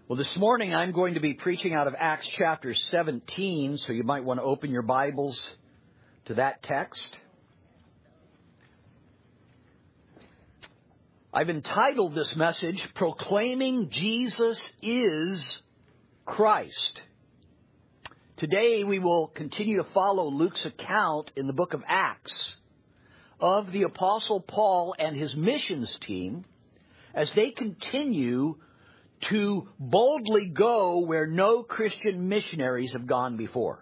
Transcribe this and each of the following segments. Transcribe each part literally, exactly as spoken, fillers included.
Well, this morning I'm going to be preaching out of Acts chapter seventeen, so you might want to open your Bibles to that text. I've entitled this message, Proclaiming Jesus is Christ. Today we will continue to follow Luke's account in the book of Acts of the Apostle Paul and his missions team as they continue to boldly go where no Christian missionaries have gone before.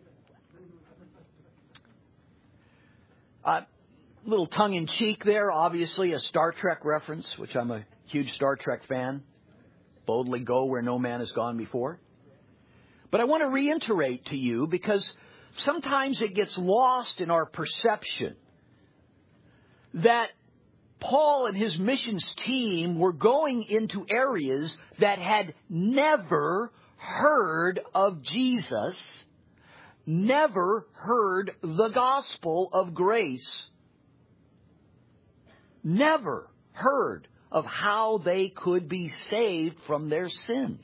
A uh, little tongue-in-cheek there, obviously a Star Trek reference, which I'm a huge Star Trek fan. Boldly go where no man has gone before. But I want to reiterate to you, because sometimes it gets lost in our perception, that Paul and his missions team were going into areas that had never heard of Jesus, never heard the gospel of grace, never heard of how they could be saved from their sins.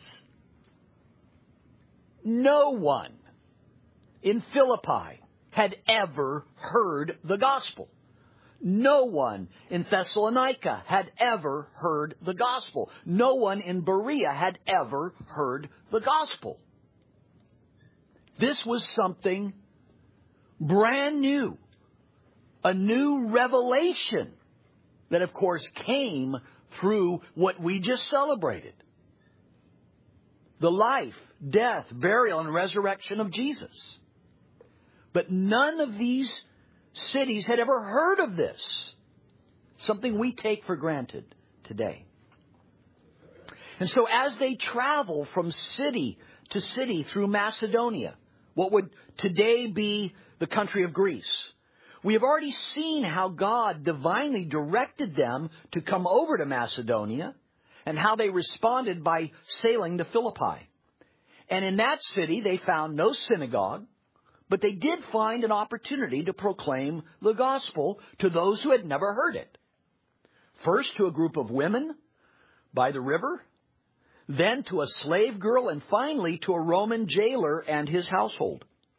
No one in Philippi had ever heard the gospel. No one in Thessalonica had ever heard the gospel. No one in Berea had ever heard the gospel. This was something brand new, a new revelation that, of course, came through what we just celebrated. The life, death, burial, and resurrection of Jesus. But none of these cities had ever heard of this. Something we take for granted today. And so as they travel from city to city through Macedonia, what would today be the country of Greece, we have already seen how God divinely directed them to come over to Macedonia and how they responded by sailing to Philippi. And in that city, they found no synagogue, but they did find an opportunity to proclaim the gospel to those who had never heard it. First to a group of women by the river, then to a slave girl, and finally to a Roman jailer and his household.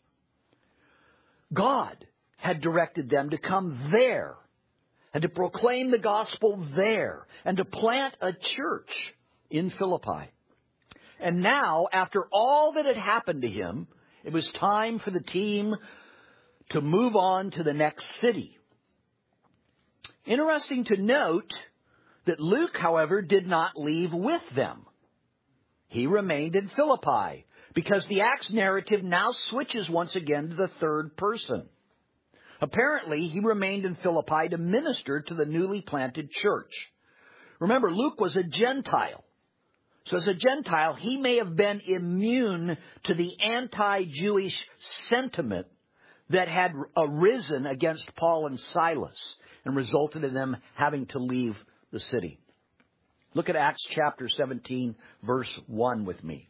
God had directed them to come there and to proclaim the gospel there and to plant a church in Philippi. And now, after all that had happened to him, it was time for the team to move on to the next city. Interesting to note that Luke, however, did not leave with them. He remained in Philippi because the Acts narrative now switches once again to the third person. Apparently, he remained in Philippi to minister to the newly planted church. Remember, Luke was a Gentile. So as a Gentile, he may have been immune to the anti-Jewish sentiment that had arisen against Paul and Silas and resulted in them having to leave the city. Look at Acts chapter seventeen, verse one with me.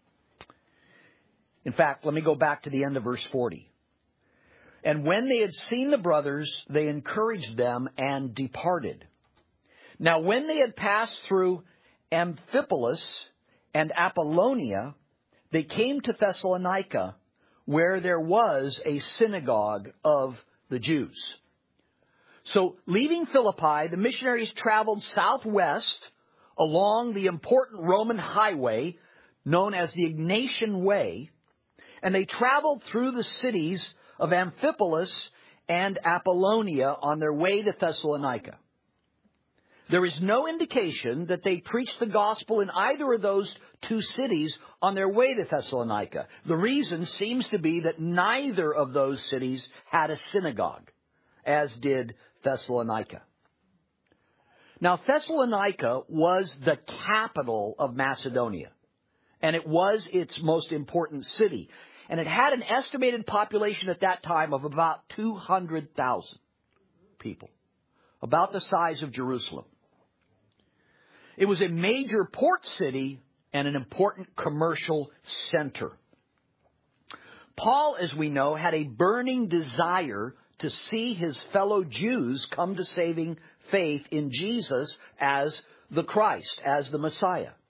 In fact, let me go back to the end of verse forty. And when they had seen the brothers, they encouraged them and departed. Now when they had passed through Amphipolis and Apollonia, they came to Thessalonica, where there was a synagogue of the Jews. So, leaving Philippi, the missionaries traveled southwest along the important Roman highway known as the Egnatian Way, and they traveled through the cities of Amphipolis and Apollonia on their way to Thessalonica. There is no indication that they preached the gospel in either of those two cities on their way to Thessalonica. The reason seems to be that neither of those cities had a synagogue, as did Thessalonica. Now, Thessalonica was the capital of Macedonia, and it was its most important city. And it had an estimated population at that time of about two hundred thousand people, about the size of Jerusalem. It was a major port city and an important commercial center. Paul, as we know, had a burning desire to see his fellow Jews come to saving faith in Jesus as the Christ, as the Messiah.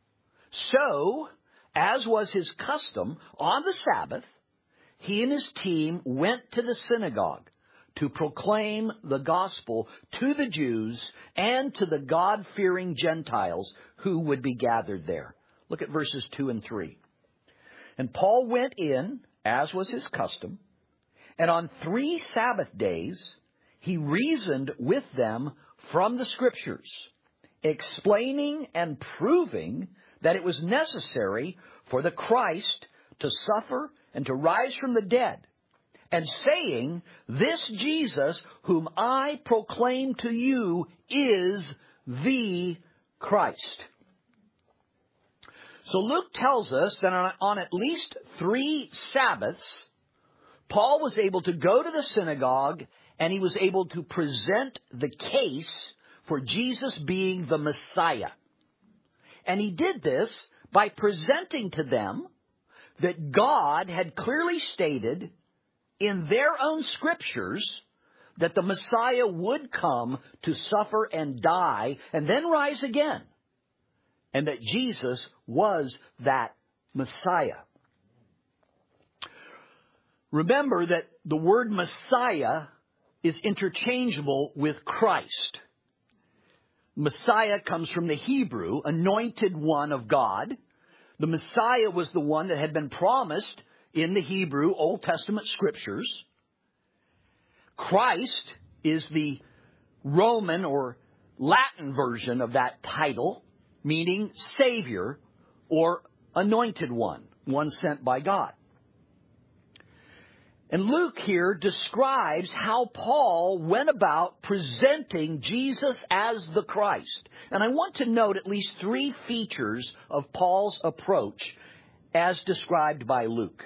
So, as was his custom, on the Sabbath, he and his team went to the synagogue to proclaim the gospel to the Jews and to the God-fearing Gentiles who would be gathered there. Look at verses two and three. And Paul went in, as was his custom, and on three Sabbath days he reasoned with them from the Scriptures, explaining and proving that it was necessary for the Christ to suffer and to rise from the dead, and saying, this Jesus whom I proclaim to you is the Christ. So Luke tells us that on, on at least three Sabbaths, Paul was able to go to the synagogue and he was able to present the case for Jesus being the Messiah. And he did this by presenting to them that God had clearly stated in their own Scriptures that the Messiah would come to suffer and die and then rise again, and that Jesus was that Messiah. Remember that the word Messiah is interchangeable with Christ. Messiah comes from the Hebrew, anointed one of God. The Messiah was the one that had been promised in the Hebrew Old Testament Scriptures. Christ is the Roman or Latin version of that title, meaning Savior or anointed one, one sent by God. And Luke here describes how Paul went about presenting Jesus as the Christ. And I want to note at least three features of Paul's approach as described by Luke.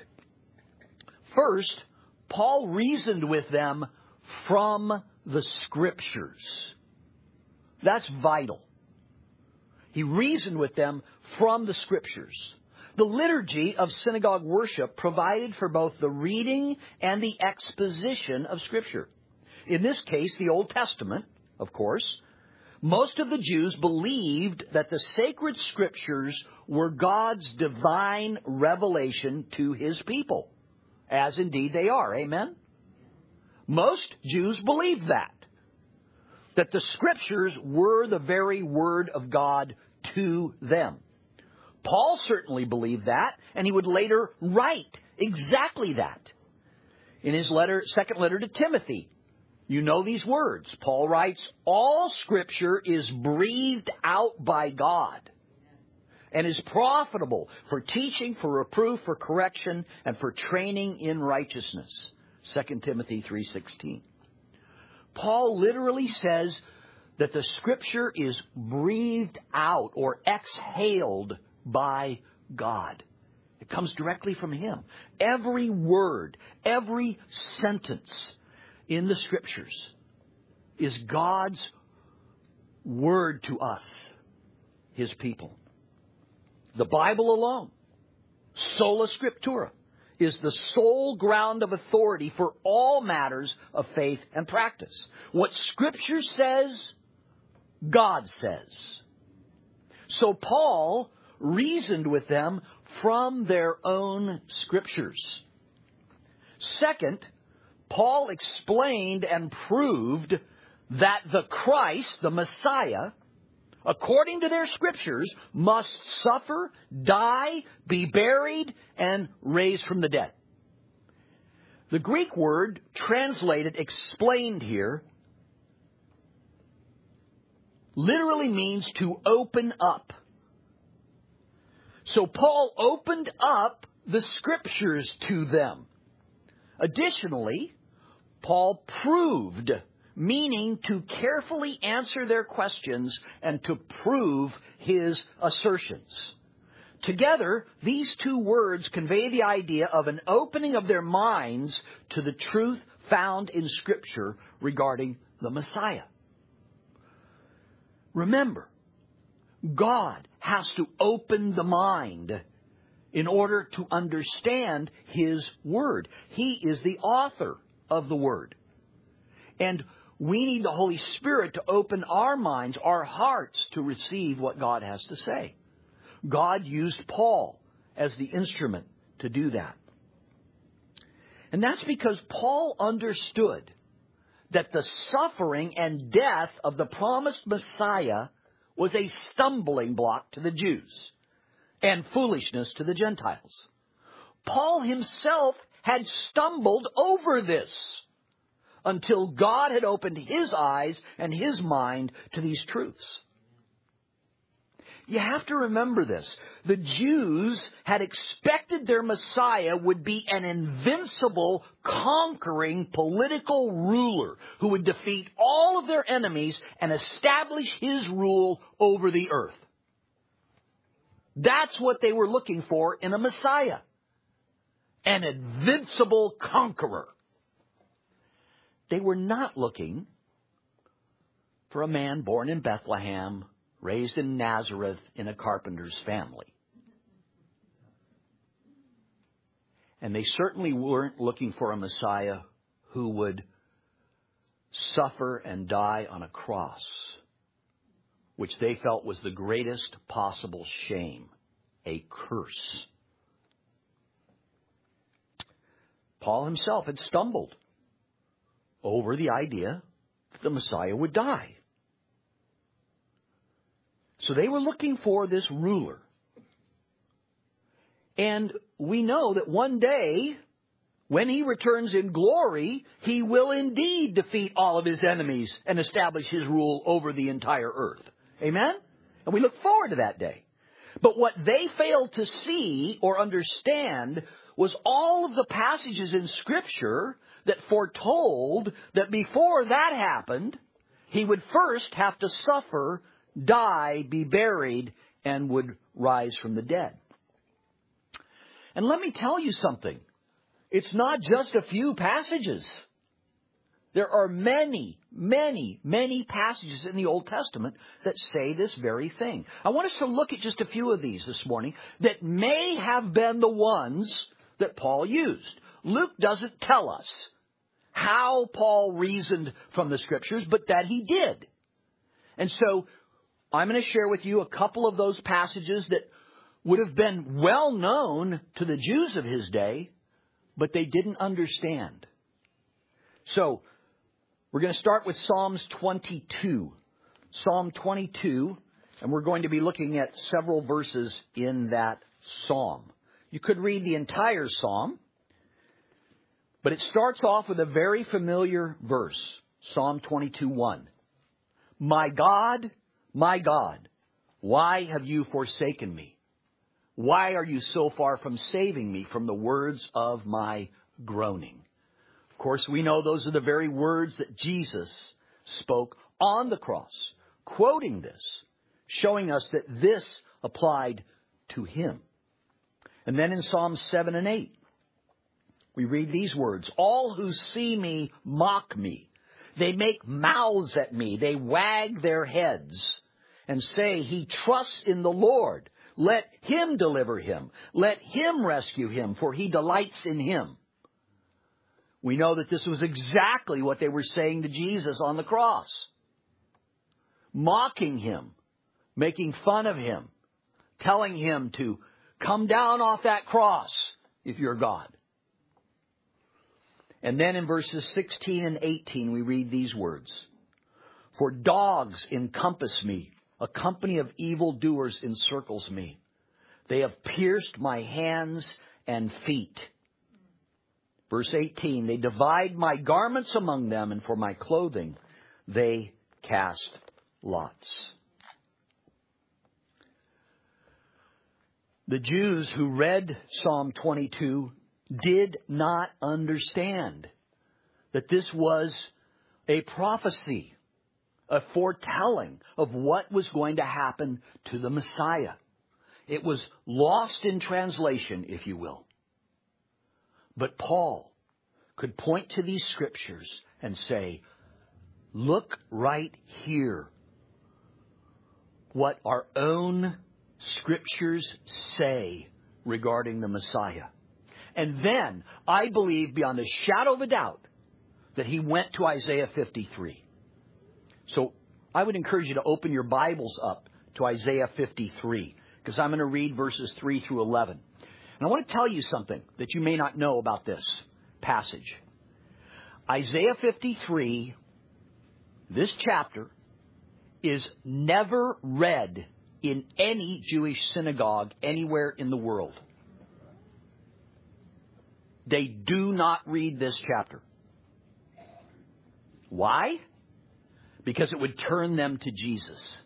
First, Paul reasoned with them from the Scriptures. That's vital. He reasoned with them from the Scriptures. The liturgy of synagogue worship provided for both the reading and the exposition of Scripture. In this case, the Old Testament, of course. Most of the Jews believed that the sacred Scriptures were God's divine revelation to His people, as indeed they are. Amen? Most Jews believed that, that the Scriptures were the very Word of God to them. Paul certainly believed that, and he would later write exactly that. In his letter, second letter to Timothy, you know these words. Paul writes, all Scripture is breathed out by God and is profitable for teaching, for reproof, for correction, and for training in righteousness. Second Timothy three sixteen. Paul literally says that the Scripture is breathed out or exhaled by God. It comes directly from Him. Every word, every sentence in the Scriptures is God's word to us, His people. The Bible alone, sola scriptura, is the sole ground of authority for all matters of faith and practice. What Scripture says, God says. So Paul reasoned with them from their own Scriptures. Second, Paul explained and proved that the Christ, the Messiah, according to their Scriptures, must suffer, die, be buried, and raise from the dead. The Greek word translated explained here literally means to open up. So Paul opened up the Scriptures to them. Additionally, Paul proved, meaning to carefully answer their questions and to prove his assertions. Together, these two words convey the idea of an opening of their minds to the truth found in Scripture regarding the Messiah. Remember, God has to open the mind in order to understand His Word. He is the author of the Word. And we need the Holy Spirit to open our minds, our hearts, to receive what God has to say. God used Paul as the instrument to do that. And that's because Paul understood that the suffering and death of the promised Messiah was a stumbling block to the Jews and foolishness to the Gentiles. Paul himself had stumbled over this until God had opened his eyes and his mind to these truths. You have to remember this. The Jews had expected their Messiah would be an invincible, conquering political ruler who would defeat all of their enemies and establish his rule over the earth. That's what they were looking for in a Messiah. An invincible conqueror. They were not looking for a man born in Bethlehem, raised in Nazareth in a carpenter's family. And they certainly weren't looking for a Messiah who would suffer and die on a cross, which they felt was the greatest possible shame, a curse. Paul himself had stumbled over the idea that the Messiah would die. So they were looking for this ruler. And we know that one day, when he returns in glory, he will indeed defeat all of his enemies and establish his rule over the entire earth. Amen? And we look forward to that day. But what they failed to see or understand was all of the passages in Scripture that foretold that before that happened, he would first have to suffer, die, be buried, and would rise from the dead. And let me tell you something. It's not just a few passages. There are many, many, many passages in the Old Testament that say this very thing. I want us to look at just a few of these this morning that may have been the ones that Paul used. Luke doesn't tell us how Paul reasoned from the Scriptures, but that he did. And so I'm going to share with you a couple of those passages that would have been well known to the Jews of his day, but they didn't understand. So we're going to start with Psalms twenty-two. Psalm twenty-two, and we're going to be looking at several verses in that psalm. You could read the entire psalm, but it starts off with a very familiar verse, Psalm twenty-two one. My God, my God, why have you forsaken me? Why are you so far from saving me from the words of my groaning? Of course, we know those are the very words that Jesus spoke on the cross, quoting this, showing us that this applied to him. And then in Psalms seven and eight, we read these words, all who see me mock me. They make mouths at me. They wag their heads and say, he trusts in the Lord. Let him deliver him. Let him rescue him, for he delights in him. We know that this was exactly what they were saying to Jesus on the cross. Mocking him, making fun of him, telling him to come down off that cross if you're God. And then in verses sixteen and eighteen, we read these words. For dogs encompass me. A company of evildoers encircles me. They have pierced my hands and feet. Verse eighteen, they divide my garments among them, and for my clothing they cast lots. The Jews who read Psalm twenty-two did not understand that this was a prophecy, a foretelling of what was going to happen to the Messiah. It was lost in translation, if you will. But Paul could point to these scriptures and say, look right here. What our own scriptures say regarding the Messiah. And then, I believe beyond a shadow of a doubt, that he went to Isaiah fifty-three. So, I would encourage you to open your Bibles up to Isaiah fifty-three. because I'm going to read verses three through eleven. And I want to tell you something that you may not know about this passage. Isaiah fifty-three, this chapter, is never read in any Jewish synagogue anywhere in the world. They do not read this chapter. Why? Because it would turn them to Jesus.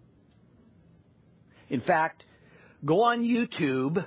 In fact, go on YouTube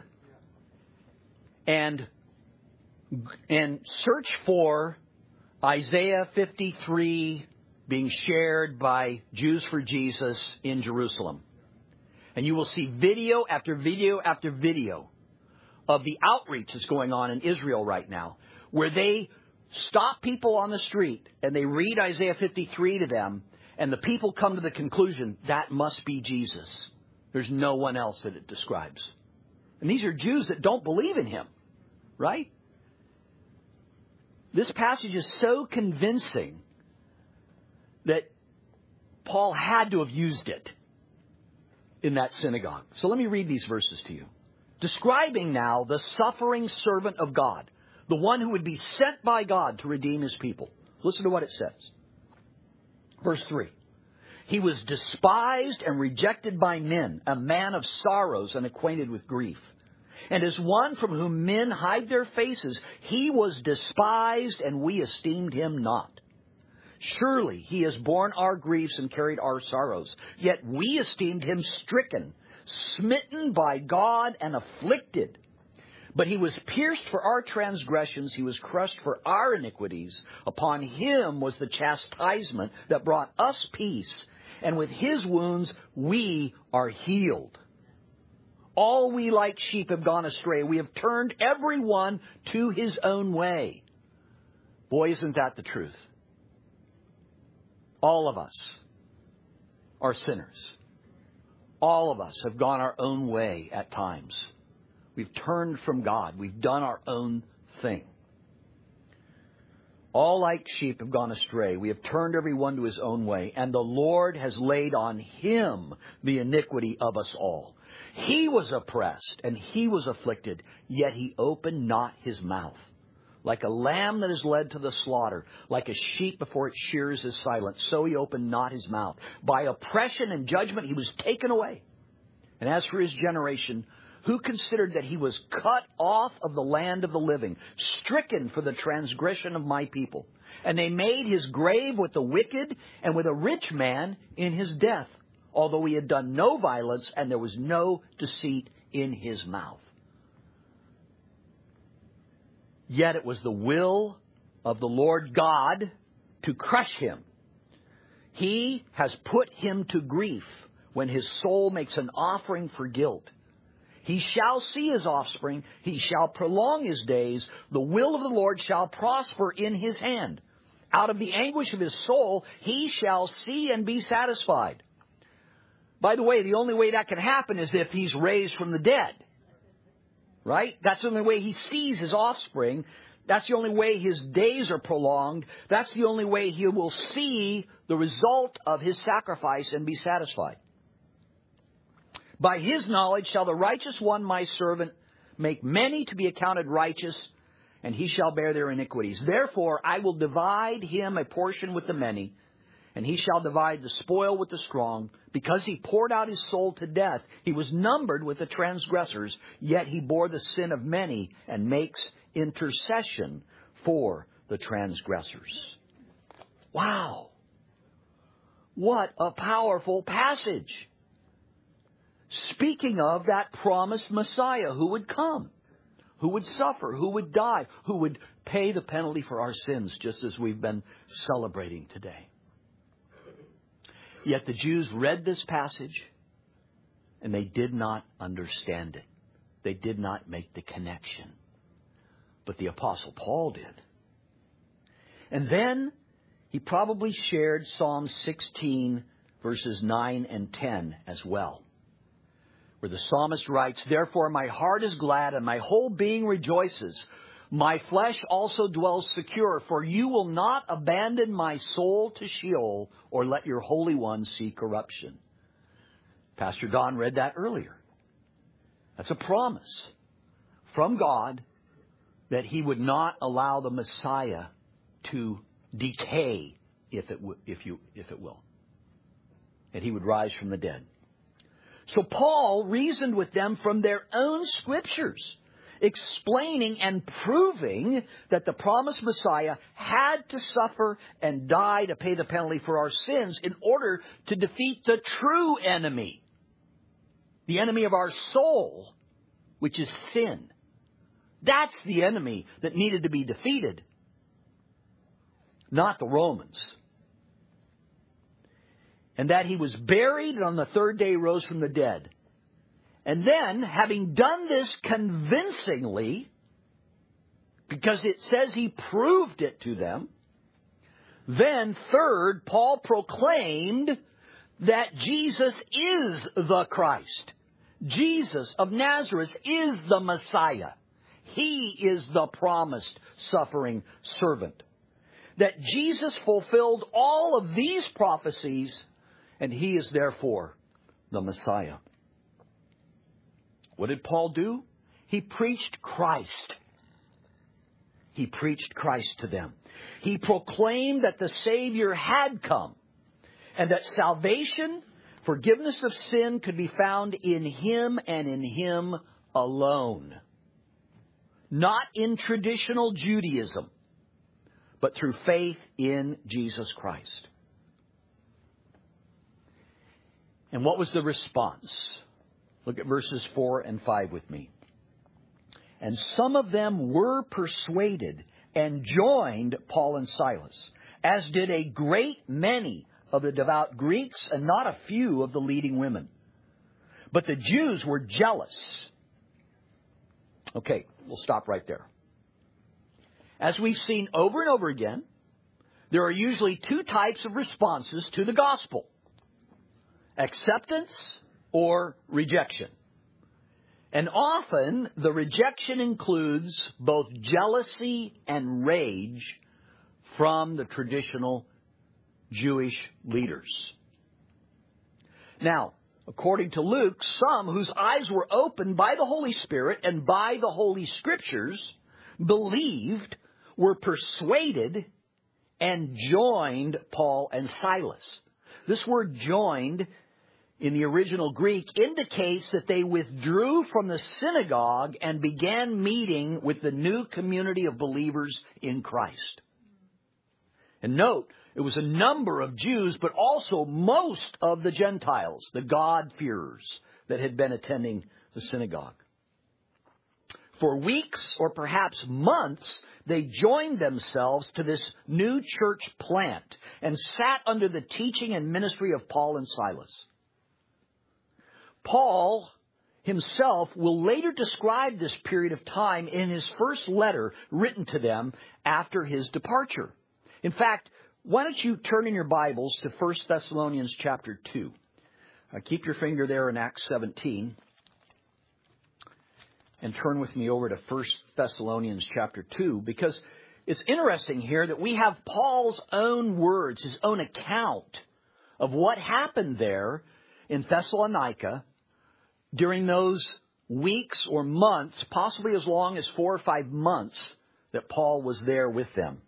and, and search for Isaiah fifty-three being shared by Jews for Jesus in Jerusalem. And you will see video after video after video of the outreach that's going on in Israel right now, where they stop people on the street and they read Isaiah fifty-three to them, and the people come to the conclusion that must be Jesus. There's no one else that it describes. And these are Jews that don't believe in him, right? This passage is so convincing that Paul had to have used it in that synagogue. So let me read these verses to you. Describing now the suffering servant of God, the one who would be sent by God to redeem his people. Listen to what it says. Verse three. He was despised and rejected by men, a man of sorrows and acquainted with grief. And as one from whom men hide their faces, he was despised and we esteemed him not. Surely he has borne our griefs and carried our sorrows. Yet we esteemed him stricken, smitten by God, and afflicted. But he was pierced for our transgressions. He was crushed for our iniquities. Upon him was the chastisement that brought us peace. And with his wounds we are healed. All we like sheep have gone astray. We have turned everyone to his own way. Boy, isn't that the truth? All of us are sinners. All of us have gone our own way at times. We've turned from God. We've done our own thing. All like sheep have gone astray. We have turned everyone to his own way. And the Lord has laid on him the iniquity of us all. He was oppressed and he was afflicted, yet he opened not his mouth. Like a lamb that is led to the slaughter, like a sheep before its shears is silent, so he opened not his mouth. By oppression and judgment he was taken away. And as for his generation, who considered that he was cut off of the land of the living, stricken for the transgression of my people? And they made his grave with the wicked and with a rich man in his death, although he had done no violence and there was no deceit in his mouth. Yet it was the will of the Lord God to crush him. He has put him to grief when his soul makes an offering for guilt. He shall see his offspring. He shall prolong his days. The will of the Lord shall prosper in his hand. Out of the anguish of his soul, he shall see and be satisfied. By the way, the only way that can happen is if he's raised from the dead. Right? That's the only way he sees his offspring. That's the only way his days are prolonged. That's the only way he will see the result of his sacrifice and be satisfied. By his knowledge shall the righteous one, my servant, make many to be accounted righteous, and he shall bear their iniquities. Therefore I will divide him a portion with the many, and he shall divide the spoil with the strong. Because he poured out his soul to death, he was numbered with the transgressors, yet he bore the sin of many and makes intercession for the transgressors. Wow. What a powerful passage. Speaking of that promised Messiah who would come, who would suffer, who would die, who would pay the penalty for our sins, just as we've been celebrating today. Yet the Jews read this passage and they did not understand it. They did not make the connection. But the Apostle Paul did. And then he probably shared Psalm sixteen verses nine and ten as well, where the psalmist writes, "Therefore my heart is glad and my whole being rejoices. My flesh also dwells secure, for you will not abandon my soul to Sheol or let your Holy One see corruption." Pastor Don read that earlier. That's a promise from God that He would not allow the Messiah to decay, if it, w- if you, if it will. That He would rise from the dead. So Paul reasoned with them from their own Scriptures, explaining and proving that the promised Messiah had to suffer and die to pay the penalty for our sins in order to defeat the true enemy, the enemy of our soul, which is sin. That's the enemy that needed to be defeated, not the Romans. And that He was buried and on the third day rose from the dead. And then, having done this convincingly, because it says He proved it to them, then third, Paul proclaimed that Jesus is the Christ. Jesus of Nazareth is the Messiah. He is the promised suffering servant. That Jesus fulfilled all of these prophecies, and He is therefore the Messiah. What did Paul do? He preached Christ. He preached Christ to them. He proclaimed that the Savior had come, and that salvation, forgiveness of sin, could be found in Him and in Him alone. Not in traditional Judaism, but through faith in Jesus Christ. And what was the response? Look at verses four and five with me. And some of them were persuaded and joined Paul and Silas, as did a great many of the devout Greeks and not a few of the leading women. But the Jews were jealous. Okay, we'll stop right there. As we've seen over and over again, there are usually two types of responses to the gospel: acceptance or rejection. And often the rejection includes both jealousy and rage from the traditional Jewish leaders. Now, according to Luke, some whose eyes were opened by the Holy Spirit and by the Holy Scriptures believed, were persuaded, and joined Paul and Silas. This word joined in the original Greek indicates that they withdrew from the synagogue and began meeting with the new community of believers in Christ. And note, it was a number of Jews, but also most of the Gentiles, the God-fearers that had been attending the synagogue. For weeks or perhaps months, they joined themselves to this new church plant and sat under the teaching and ministry of Paul and Silas. Paul himself will later describe this period of time in his first letter written to them after his departure. In fact, why don't you turn in your Bibles to First Thessalonians chapter two. Uh, keep your finger there in Acts seventeen. And turn with me over to First Thessalonians chapter two, because it's interesting here that we have Paul's own words, his own account of what happened there in Thessalonica during those weeks or months, possibly as long as four or five months, that Paul was there with them.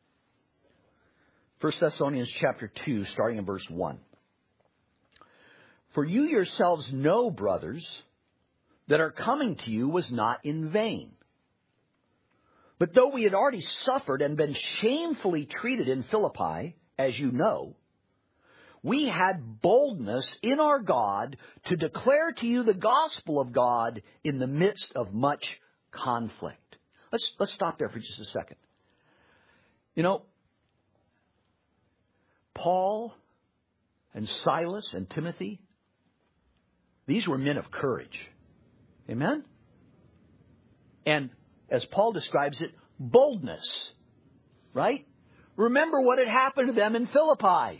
First Thessalonians chapter two, starting in verse one. For you yourselves know, brothers, that our coming to you was not in vain. But though we had already suffered and been shamefully treated in Philippi, as you know, we had boldness in our God to declare to you the gospel of God in the midst of much conflict. Let's, let's stop there for just a second. You know, Paul and Silas and Timothy, these were men of courage. Amen? And as Paul describes it, boldness. Right? Remember what had happened to them in Philippi.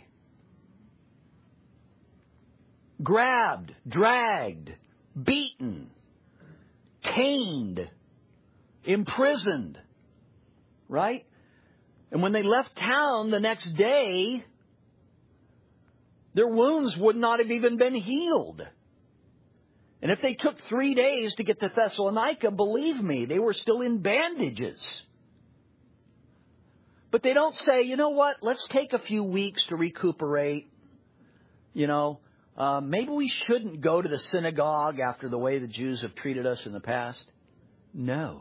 Grabbed, dragged, beaten, caned, imprisoned. Right? And when they left town the next day, their wounds would not have even been healed. And if they took three days to get to Thessalonica, believe me, they were still in bandages. But they don't say, you know what, let's take a few weeks to recuperate. You know, uh, maybe we shouldn't go to the synagogue after the way the Jews have treated us in the past. No.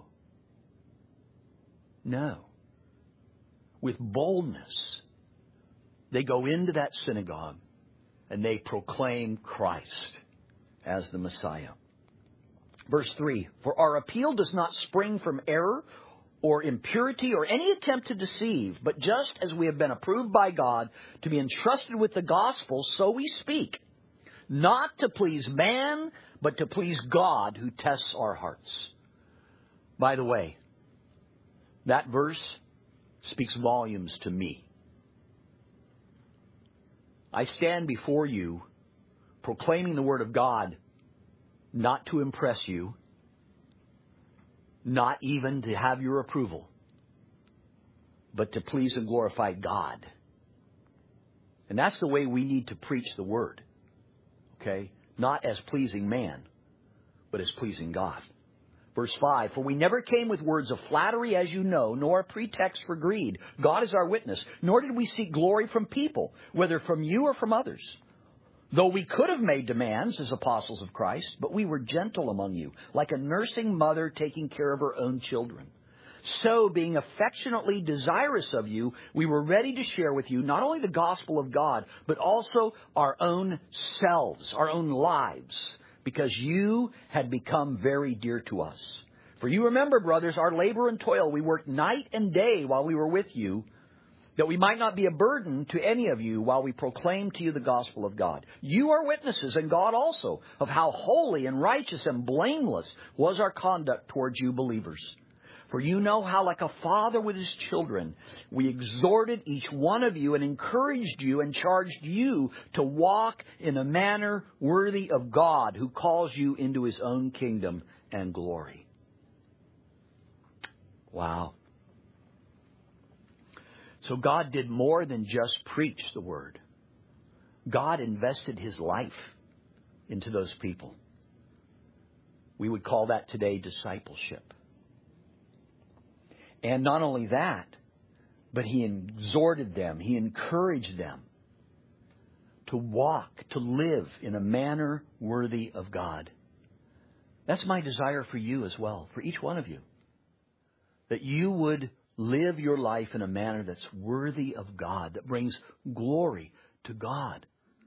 No. With boldness, they go into that synagogue and they proclaim Christ as the Messiah. Verse three, for our appeal does not spring from error or impurity or any attempt to deceive, but just as we have been approved by God to be entrusted with the gospel, so we speak, not to please man, but to please God who tests our hearts. By the way, that verse speaks volumes to me. I stand before you proclaiming the Word of God, not to impress you, not even to have your approval, but to please and glorify God. And that's the way we need to preach the Word. Okay? Not as pleasing man, but as pleasing God. Verse five, for we never came with words of flattery, as you know, nor a pretext for greed. God is our witness. Nor did we seek glory from people, whether from you or from others. Though we could have made demands as apostles of Christ, but we were gentle among you, like a nursing mother taking care of her own children. So, being affectionately desirous of you, we were ready to share with you not only the gospel of God, but also our own selves, our own lives, because you had become very dear to us. For you remember, brothers, our labor and toil. We worked night and day while we were with you, that we might not be a burden to any of you while we proclaim to you the gospel of God. You are witnesses, and God also, of how holy and righteous and blameless was our conduct towards you believers. For you know how, like a father with his children, we exhorted each one of you and encouraged you and charged you to walk in a manner worthy of God, who calls you into his own kingdom and glory. Wow. So God did more than just preach the word. God invested his life into those people. We would call that today discipleship. And not only that, but he exhorted them, he encouraged them to walk, to live in a manner worthy of God. That's my desire for you as well, for each one of you. That you would live your life in a manner that's worthy of God, that brings glory to God.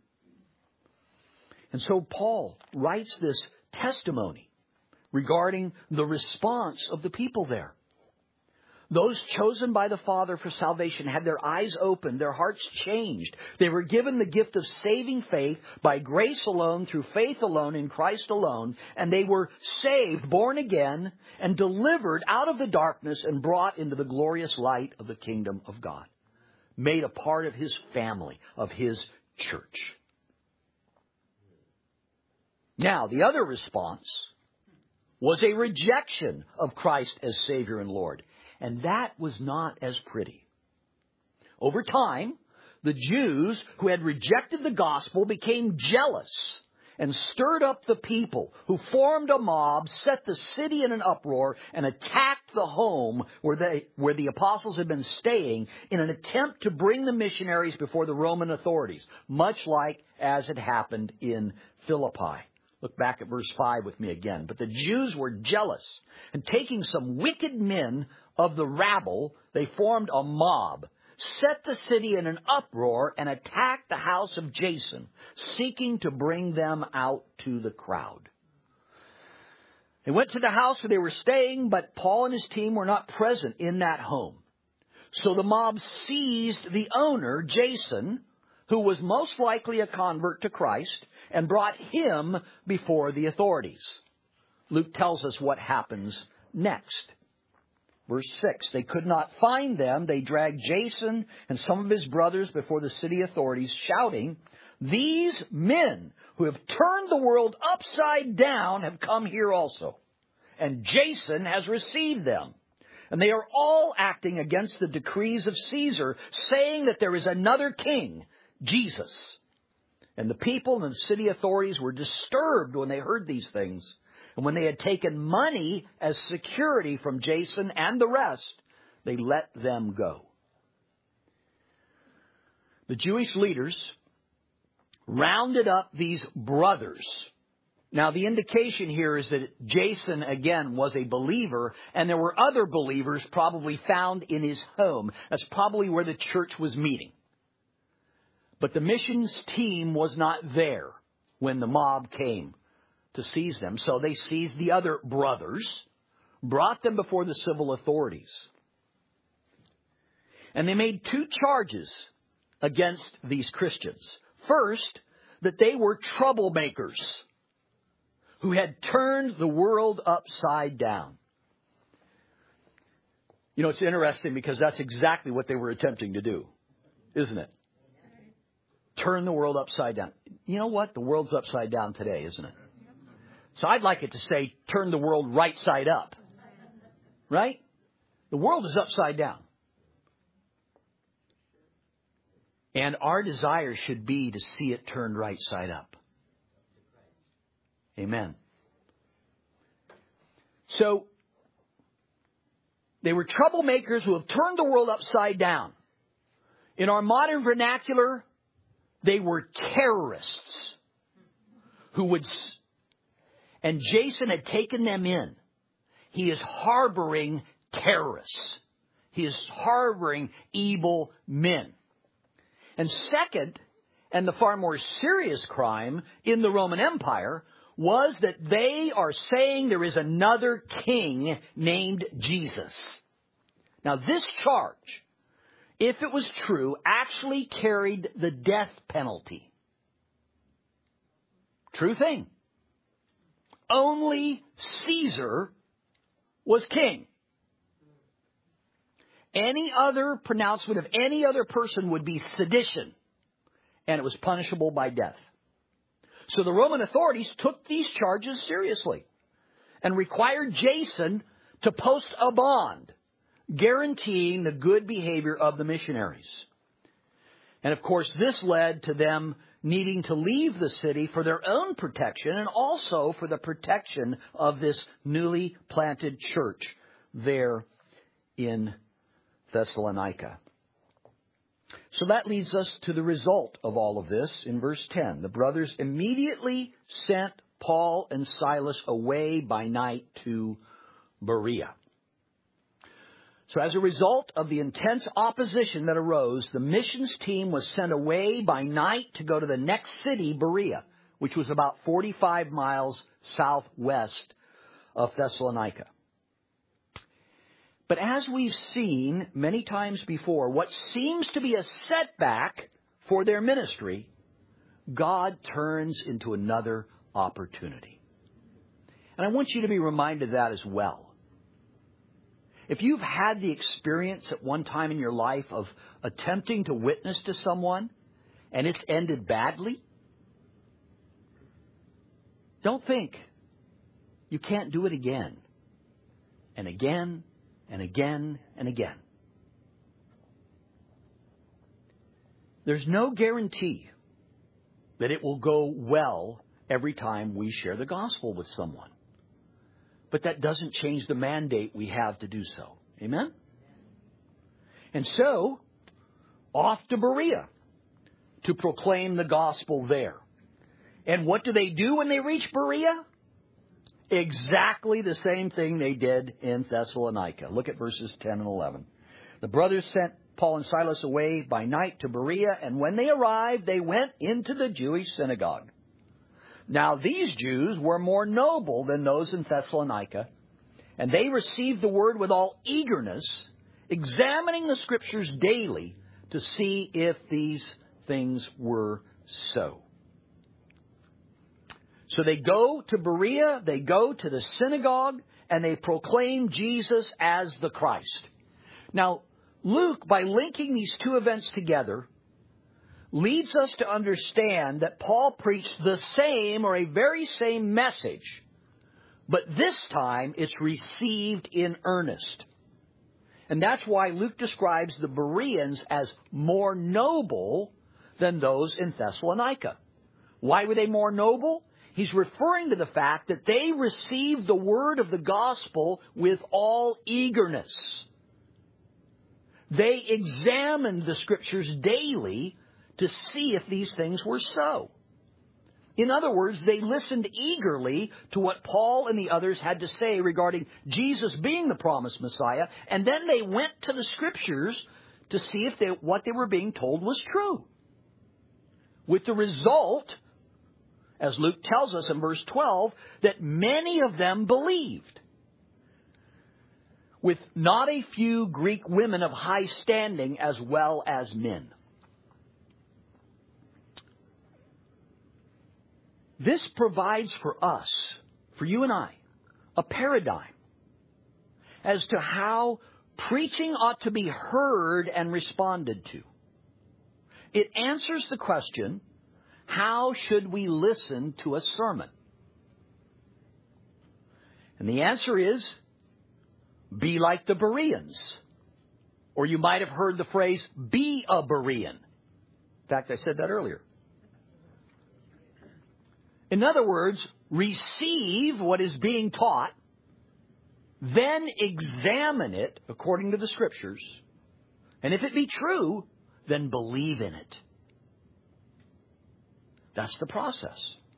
And so Paul writes this testimony regarding the response of the people there. Those chosen by the Father for salvation had their eyes opened, their hearts changed. They were given the gift of saving faith by grace alone, through faith alone, in Christ alone. And they were saved, born again, and delivered out of the darkness and brought into the glorious light of the kingdom of God. Made a part of his family, of his church. Now, the other response was a rejection of Christ as Savior and Lord. And that was not as pretty. Over time, the Jews who had rejected the gospel became jealous and stirred up the people, who formed a mob, set the city in an uproar, and attacked the home where they, where the apostles had been staying in an attempt to bring the missionaries before the Roman authorities, much like as had happened in Philippi. Look back at verse five with me again. But the Jews were jealous, and taking some wicked men of the rabble, they formed a mob, set the city in an uproar, and attacked the house of Jason, seeking to bring them out to the crowd. They went to the house where they were staying, but Paul and his team were not present in that home. So the mob seized the owner, Jason, who was most likely a convert to Christ, and brought him before the authorities. Luke tells us what happens next. Verse six, they could not find them. They dragged Jason and some of his brothers before the city authorities, shouting, "These men who have turned the world upside down have come here also. And Jason has received them. And they are all acting against the decrees of Caesar, saying that there is another king, Jesus." And the people and the city authorities were disturbed when they heard these things. And when they had taken money as security from Jason and the rest, they let them go. The Jewish leaders rounded up these brothers. Now, the indication here is that Jason, again, was a believer, and there were other believers probably found in his home. That's probably where the church was meeting. But the missions team was not there when the mob came to seize them. So they seized the other brothers, brought them before the civil authorities. And they made two charges against these Christians. First, that they were troublemakers who had turned the world upside down. You know, it's interesting because that's exactly what they were attempting to do, isn't it? Turn the world upside down. You know what? The world's upside down today, isn't it? So I'd like it to say, turn the world right side up. Right? The world is upside down. And our desire should be to see it turned right side up. Amen. So, they were troublemakers who have turned the world upside down. In our modern vernacular, they were terrorists who would... And Jason had taken them in. He is harboring terrorists. He is harboring evil men. And second, and the far more serious crime in the Roman Empire, was that they are saying there is another king named Jesus. Now, this charge, if it was true, actually carried the death penalty. True thing. Only Caesar was king. Any other pronouncement of any other person would be sedition, and it was punishable by death. So the Roman authorities took these charges seriously and required Jason to post a bond guaranteeing the good behavior of the missionaries. And of course, this led to them needing to leave the city for their own protection and also for the protection of this newly planted church there in Thessalonica. So that leads us to the result of all of this in verse ten. The brothers immediately sent Paul and Silas away by night to Berea. So as a result of the intense opposition that arose, the missions team was sent away by night to go to the next city, Berea, which was about forty-five miles southwest of Thessalonica. But as we've seen many times before, what seems to be a setback for their ministry, God turns into another opportunity. And I want you to be reminded of that as well. If you've had the experience at one time in your life of attempting to witness to someone and it's ended badly, don't think you can't do it again and again and again and again. There's no guarantee that it will go well every time we share the gospel with someone. But that doesn't change the mandate we have to do so. Amen? And so, off to Berea to proclaim the gospel there. And what do they do when they reach Berea? Exactly the same thing they did in Thessalonica. Look at verses ten and eleven. The brothers sent Paul and Silas away by night to Berea, and when they arrived, they went into the Jewish synagogue. Now these Jews were more noble than those in Thessalonica, and they received the word with all eagerness, examining the Scriptures daily to see if these things were so. So they go to Berea, they go to the synagogue, and they proclaim Jesus as the Christ. Now, Luke, by linking these two events together, leads us to understand that Paul preached the same or a very same message, but this time it's received in earnest. And that's why Luke describes the Bereans as more noble than those in Thessalonica. Why were they more noble? He's referring to the fact that they received the word of the gospel with all eagerness. They examined the Scriptures daily to see if these things were so. In other words, they listened eagerly to what Paul and the others had to say regarding Jesus being the promised Messiah, and then they went to the Scriptures to see if they, what they were being told was true. With the result, as Luke tells us in verse twelve, that many of them believed, with not a few Greek women of high standing as well as men. This provides for us, for you and I, a paradigm as to how preaching ought to be heard and responded to. It answers the question, how should we listen to a sermon? And the answer is, be like the Bereans. Or you might have heard the phrase, be a Berean. In fact, I said that earlier. In other words, receive what is being taught, then examine it according to the Scriptures, and if it be true, then believe in it. That's the process.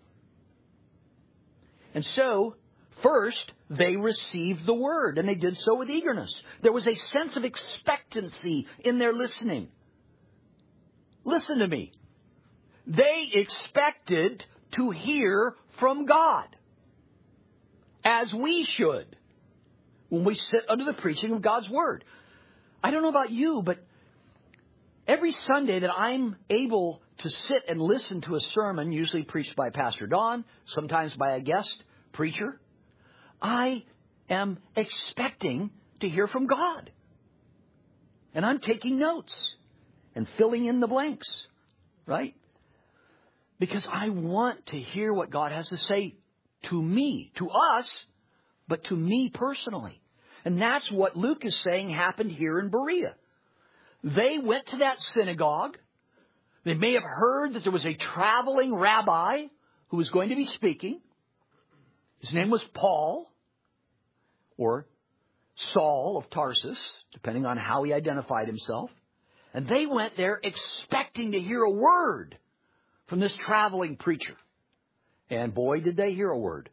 And so, first, they received the word, and they did so with eagerness. There was a sense of expectancy in their listening. Listen to me. They expected to hear from God, as we should when we sit under the preaching of God's Word. I don't know about you, but every Sunday that I'm able to sit and listen to a sermon, usually preached by Pastor Don, sometimes by a guest preacher, I am expecting to hear from God. And I'm taking notes and filling in the blanks, right? Because I want to hear what God has to say to me, to us, but to me personally. And that's what Luke is saying happened here in Berea. They went to that synagogue. They may have heard that there was a traveling rabbi who was going to be speaking. His name was Paul, or Saul of Tarsus, depending on how he identified himself. And they went there expecting to hear a word from this traveling preacher. And boy, did they hear a word.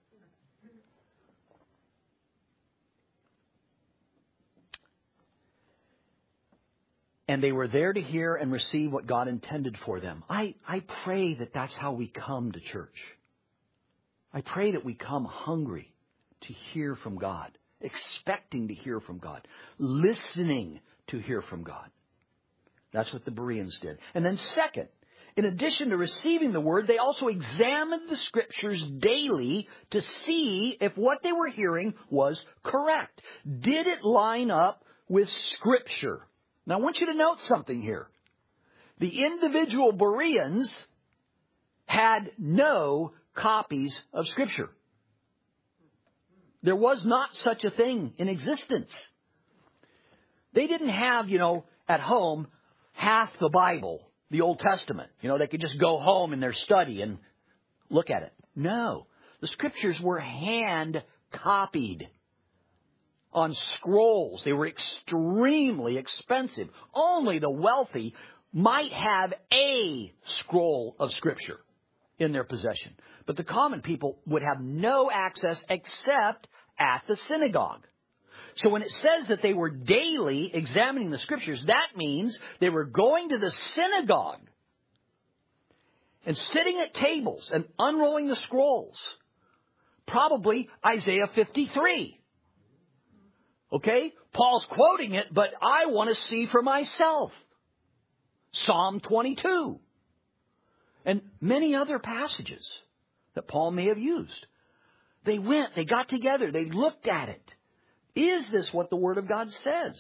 And they were there to hear and receive what God intended for them. I, I pray that that's how we come to church. I pray that we come hungry to hear from God, expecting to hear from God, listening to hear from God. That's what the Bereans did. And then second, in addition to receiving the word, they also examined the Scriptures daily to see if what they were hearing was correct. Did it line up with Scripture? Now, I want you to note something here. The individual Bereans had no copies of Scripture. There was not such a thing in existence. They didn't have, you know, at home, half the Bible, the Old Testament. You know, they could just go home in their study and look at it. No. The Scriptures were hand copied on scrolls. They were extremely expensive. Only the wealthy might have a scroll of Scripture in their possession. But the common people would have no access except at the synagogue. So when it says that they were daily examining the Scriptures, that means they were going to the synagogue and sitting at tables and unrolling the scrolls. Probably Isaiah fifty-three. Okay? Paul's quoting it, but I want to see for myself. Psalm twenty-two. And many other passages that Paul may have used. They went, they got together, they looked at it. Is this what the Word of God says?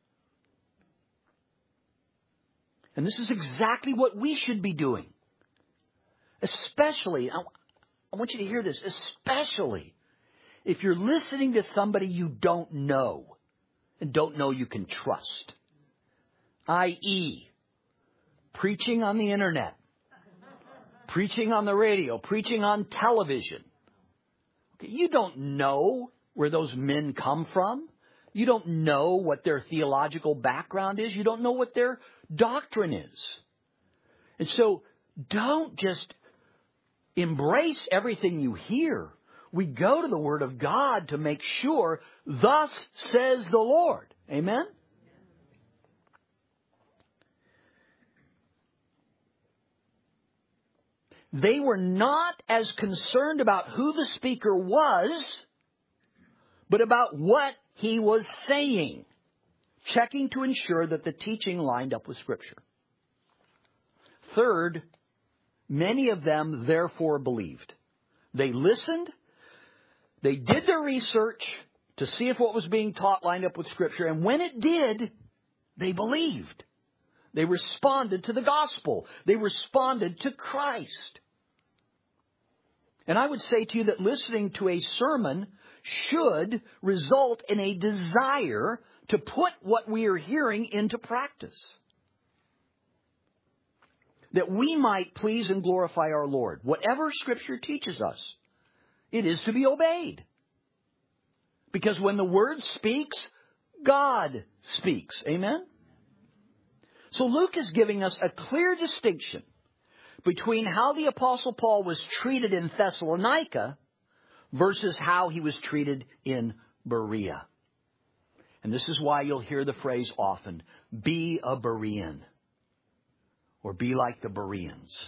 And this is exactly what we should be doing. Especially, I want you to hear this, especially if you're listening to somebody you don't know and don't know you can trust, that is, preaching on the internet. preaching on the radio, preaching on television. Okay, you don't know where those men come from. You don't know what their theological background is. You don't know what their doctrine is. And so don't just embrace everything you hear. We go to the Word of God to make sure, thus says the Lord. Amen? They were not as concerned about who the speaker was, but about what he was saying, checking to ensure that the teaching lined up with Scripture. Third, many of them therefore believed. They listened, they did their research to see if what was being taught lined up with Scripture, and when it did, they believed. They responded to the gospel. They responded to Christ. And I would say to you that listening to a sermon should result in a desire to put what we are hearing into practice, that we might please and glorify our Lord. Whatever Scripture teaches us, it is to be obeyed. Because when the Word speaks, God speaks. Amen? So Luke is giving us a clear distinction between how the Apostle Paul was treated in Thessalonica versus how he was treated in Berea. And this is why you'll hear the phrase often, be a Berean, or be like the Bereans.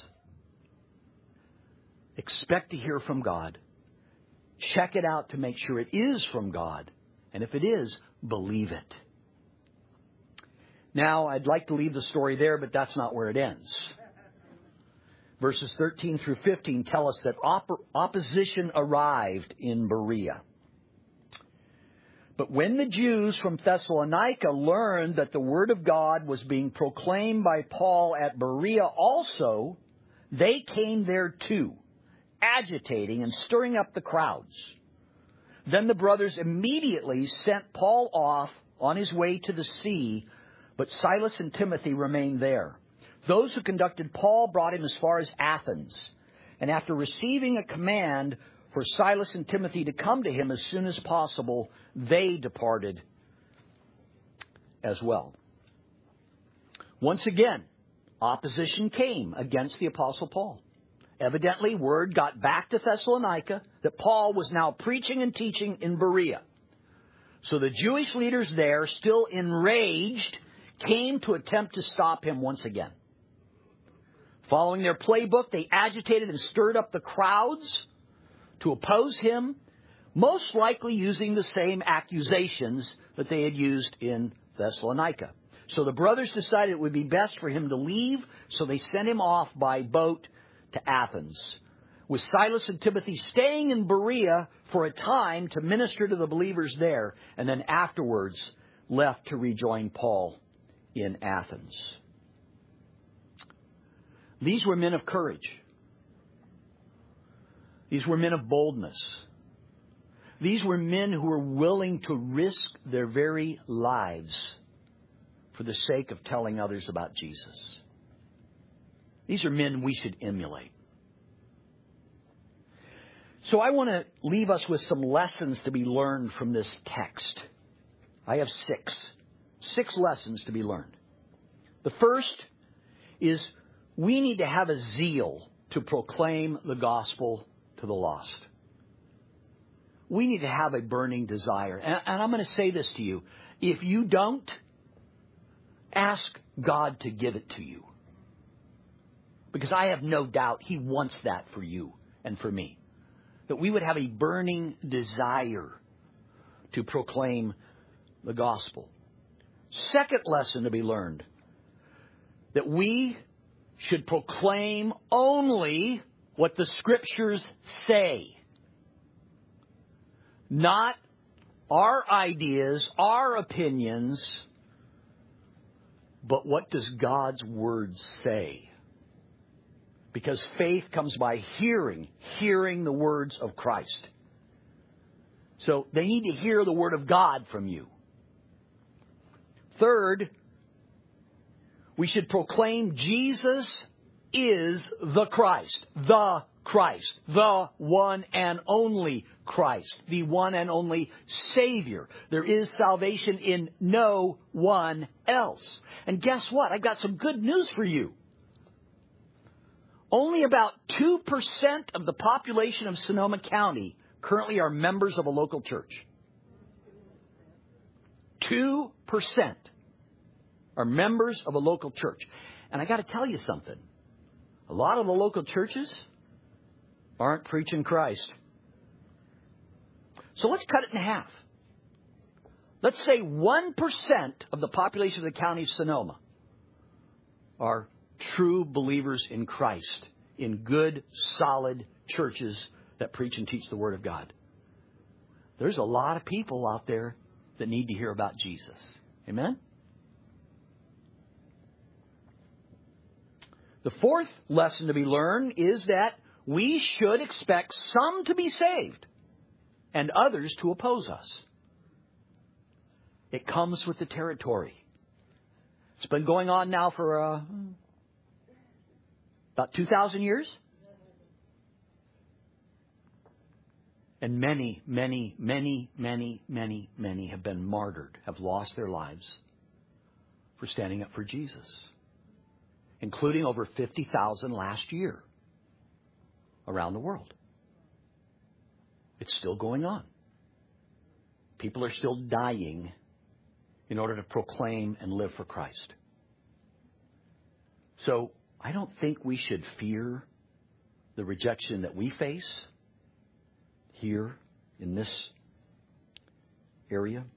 Expect to hear from God. Check it out to make sure it is from God. And if it is, believe it. Now, I'd like to leave the story there, but that's not where it ends. Verses thirteen through fifteen tell us that op- opposition arrived in Berea. But when the Jews from Thessalonica learned that the Word of God was being proclaimed by Paul at Berea also, they came there too, agitating and stirring up the crowds. Then the brothers immediately sent Paul off on his way to the sea, but Silas and Timothy remained there. Those who conducted Paul brought him as far as Athens. And after receiving a command for Silas and Timothy to come to him as soon as possible, they departed as well. Once again, opposition came against the Apostle Paul. Evidently, word got back to Thessalonica that Paul was now preaching and teaching in Berea. So the Jewish leaders there, still enraged, came to attempt to stop him once again. Following their playbook, they agitated and stirred up the crowds to oppose him, most likely using the same accusations that they had used in Thessalonica. So the brothers decided it would be best for him to leave, so they sent him off by boat to Athens, with Silas and Timothy staying in Berea for a time to minister to the believers there, and then afterwards left to rejoin Paul in Athens. These were men of courage. These were men of boldness. These were men who were willing to risk their very lives for the sake of telling others about Jesus. These are men we should emulate. So I want to leave us with some lessons to be learned from this text. I have six. Six lessons to be learned. The first is we need to have a zeal to proclaim the gospel to the lost. We need to have a burning desire. And, and I'm going to say this to you. If you don't, ask God to give it to you. Because I have no doubt He wants that for you and for me. That we would have a burning desire to proclaim the gospel. Second lesson to be learned. That we should proclaim only what the Scriptures say. Not our ideas, our opinions, but what does God's Word say? Because faith comes by hearing, hearing the words of Christ. So they need to hear the Word of God from you. Third, we should proclaim Jesus is the Christ. The Christ. The one and only Christ. The one and only Savior. There is salvation in no one else. And guess what? I've got some good news for you. Only about two percent of the population of Sonoma County currently are members of a local church. two percent are members of a local church. And I got to tell you something. A lot of the local churches aren't preaching Christ. So let's cut it in half. Let's say one percent of the population of the county of Sonoma are true believers in Christ, in good, solid churches that preach and teach the Word of God. There's a lot of people out there that need to hear about Jesus. Amen? The fourth lesson to be learned is that we should expect some to be saved and others to oppose us. It comes with the territory. It's been going on now for uh, about two thousand years. And many, many, many, many, many, many have been martyred, have lost their lives for standing up for Jesus, including over fifty thousand last year around the world. It's still going on. People are still dying in order to proclaim and live for Christ. So I don't think we should fear the rejection that we face here in this area.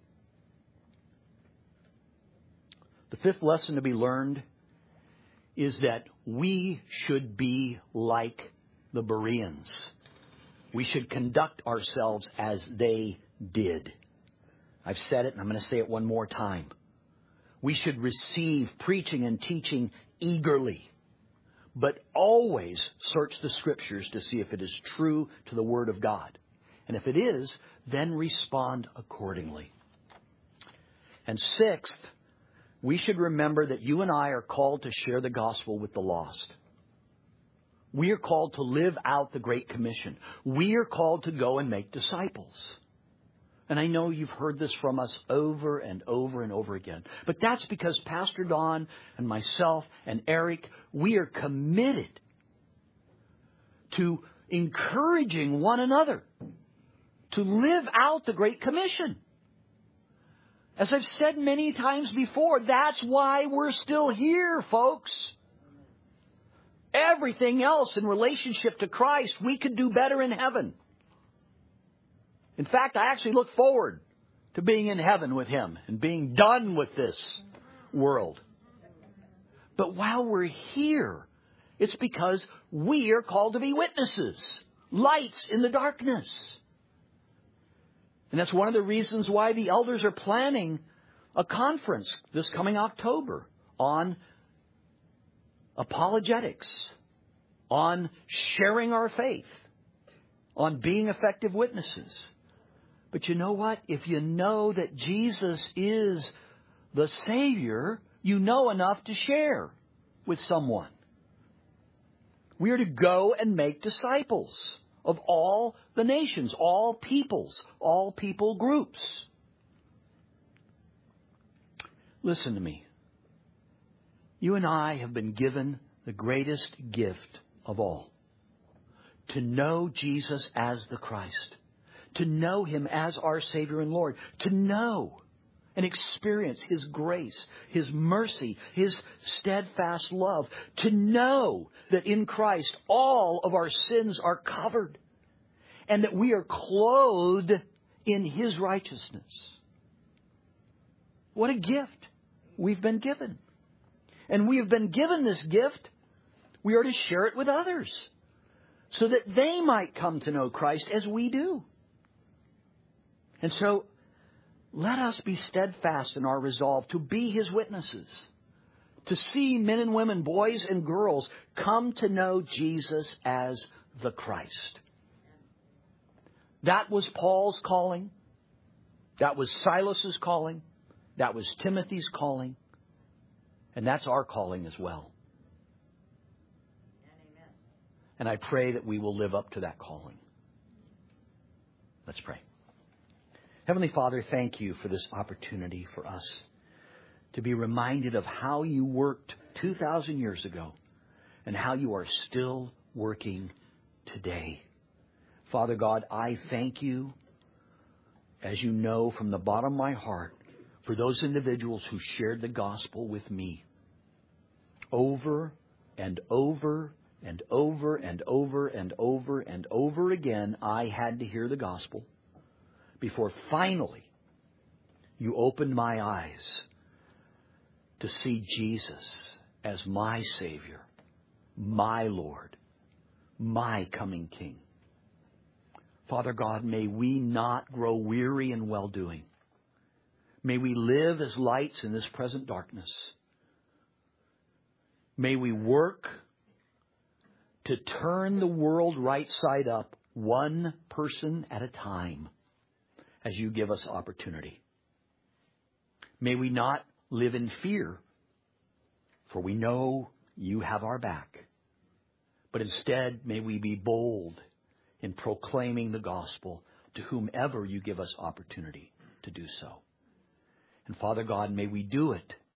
The fifth lesson to be learned is that we should be like the Bereans. We should conduct ourselves as they did. I've said it and I'm going to say it one more time. We should receive preaching and teaching eagerly, but always search the Scriptures to see if it is true to the Word of God. And if it is, then respond accordingly. And sixth, we should remember that you and I are called to share the gospel with the lost. We are called to live out the Great Commission. We are called to go and make disciples. And I know you've heard this from us over and over and over again. But that's because Pastor Don and myself and Eric, we are committed to encouraging one another to live out the Great Commission. As I've said many times before, that's why we're still here, folks. Everything else in relationship to Christ, we could do better in heaven. In fact, I actually look forward to being in heaven with Him and being done with this world. But while we're here, it's because we are called to be witnesses, lights in the darkness. And that's one of the reasons why the elders are planning a conference this coming October on apologetics, on sharing our faith, on being effective witnesses. But you know what? If you know that Jesus is the Savior, you know enough to share with someone. We are to go and make disciples of all the nations, all peoples, all people groups. Listen to me. You and I have been given the greatest gift of all. To know Jesus as the Christ. To know Him as our Savior and Lord. To know and experience His grace, His mercy, His steadfast love. To know that in Christ all of our sins are covered. And that we are clothed in His righteousness. What a gift we've been given. And we have been given this gift. We are to share it with others. So that they might come to know Christ as we do. And so, let us be steadfast in our resolve to be His witnesses. To see men and women, boys and girls, come to know Jesus as the Christ. That was Paul's calling. That was Silas's calling. That was Timothy's calling. And that's our calling as well. And I pray that we will live up to that calling. Let's pray. Heavenly Father, thank you for this opportunity for us to be reminded of how you worked two thousand years ago and how you are still working today. Father God, I thank you, as you know, from the bottom of my heart, for those individuals who shared the gospel with me over and over and over and over and over and over again. I had to hear the gospel before finally you opened my eyes to see Jesus as my Savior, my Lord, my coming King. Father God, may we not grow weary in well-doing. May we live as lights in this present darkness. May we work to turn the world right side up, one person at a time, as you give us opportunity. May we not live in fear, for we know you have our back. But instead, may we be bold in proclaiming the gospel to whomever you give us opportunity to do so. And Father God, may we do it